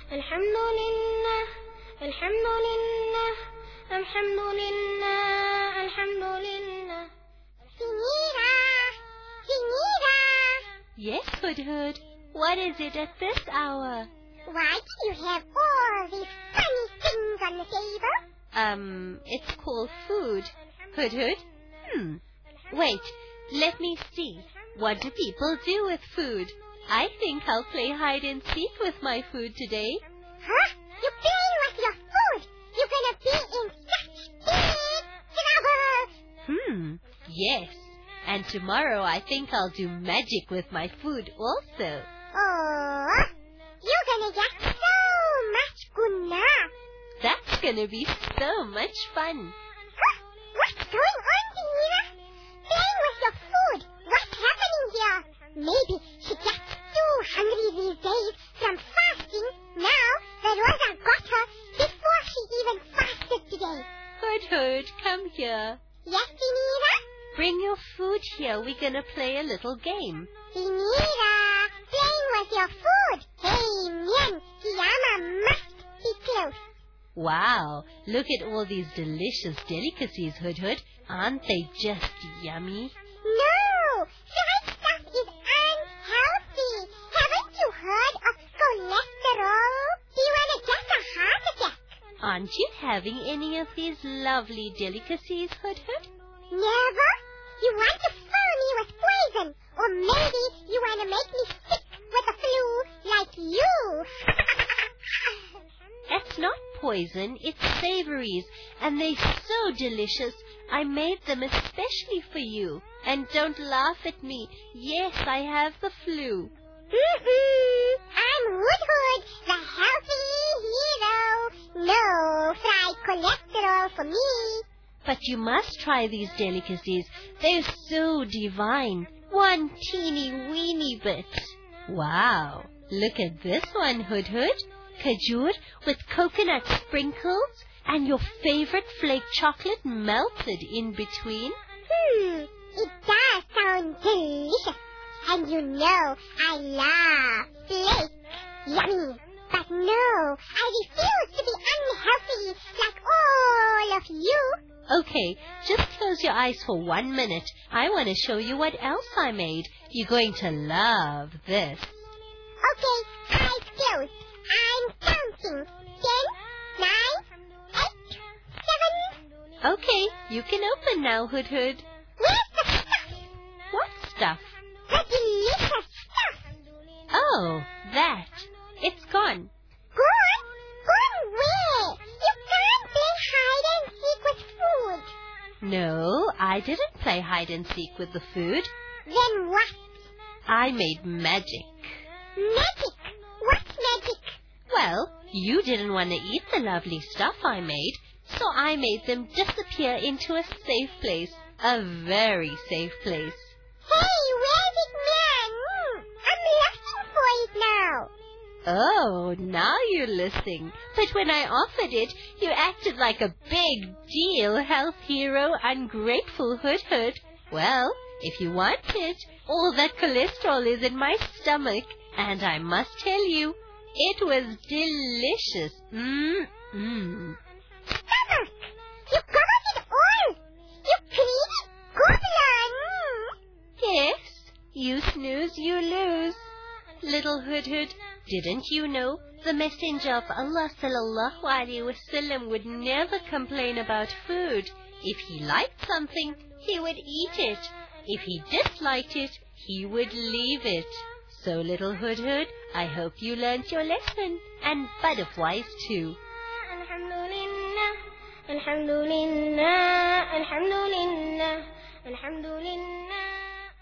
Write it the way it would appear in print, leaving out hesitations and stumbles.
Alhamdulillah, Alhamdulillah, Alhamdulillah, Alhamdulillah. Sinira! Sinira! Yes, Hudhud. What is it at this hour? Why do you have all these funny things on the table? It's called food. Hudhud? Wait, let me see. What do people do with food? I think I'll play hide and seek with my food today. Huh? You're playing with your food? You're gonna be in such big trouble! Yes. And tomorrow I think I'll do magic with my food also. Oh, you're gonna get so much guna. That's gonna be so much fun. Huh? What's going on, Sinira? Playing with your food. What's happening here? Maybe she gets too hungry these days from fasting. Now the Rosa got her before she even fasted today. Hudhud, come here. Yes, Sinira? Bring your food here. We're gonna play a little game. Sinira, playing with your food. Hey, Mien, Kiyama must be close. Wow, look at all these delicious delicacies, Hudhud. Aren't they just yummy? No, fried stuff is unhealthy. Haven't you heard of cholesterol? Do you want to get a heart attack? Aren't you having any of these lovely delicacies, Hudhud? Never? You want to fool me with poison, or maybe you want to make me sick with the flu like you. That's not poison, it's savories, and they're so delicious. I made them especially for you. And don't laugh at me. Yes, I have the flu. I'm Hudhud, the healthy hero. No fried cholesterol for me. But you must try these delicacies. They're so divine. One teeny weeny bit. Wow. Look at this one, Hudhud. Khajur with coconut sprinkles and your favorite flake chocolate melted in between. It does sound delicious. And you know I love flake. Yummy. But no, I refuse to be unhealthy like all of you. Okay, just close your eyes for 1 minute. I want to show you what else I made. You're going to love this. Okay, eyes closed. I'm counting. 10, 9, 8, 7. Okay, you can open now, Hudhud. Where's the stuff? What stuff? The delicious stuff. Oh, that. It's gone. Gone? Gone where? You can't play hide and seek with food. No, I didn't play hide and seek with the food. Then what? I made magic. Magic? What's magic? Well, you didn't want to eat the lovely stuff I made, so I made them disappear into a safe place. A very safe place. Hey, where's it, man? I'm looking for it now. Oh, now you're listening. But when I offered it, you acted like a big deal health hero, ungrateful Hudhud. Well, if you want it, all that cholesterol is in my stomach, and I must tell you, it was delicious. Stomach! You got it all! You greedy goblin! Yes, you snooze, you lose. Little Hudhud, didn't you know the Messenger of Allah sallallahu alaihi wasallam would never complain about food? If he liked something, he would eat it. If he disliked it, he would leave it. So, little Hudhud, I hope you learnt your lesson, and butterflies too. Alhamdulillah, Alhamdulillah, Alhamdulillah, Alhamdulillah.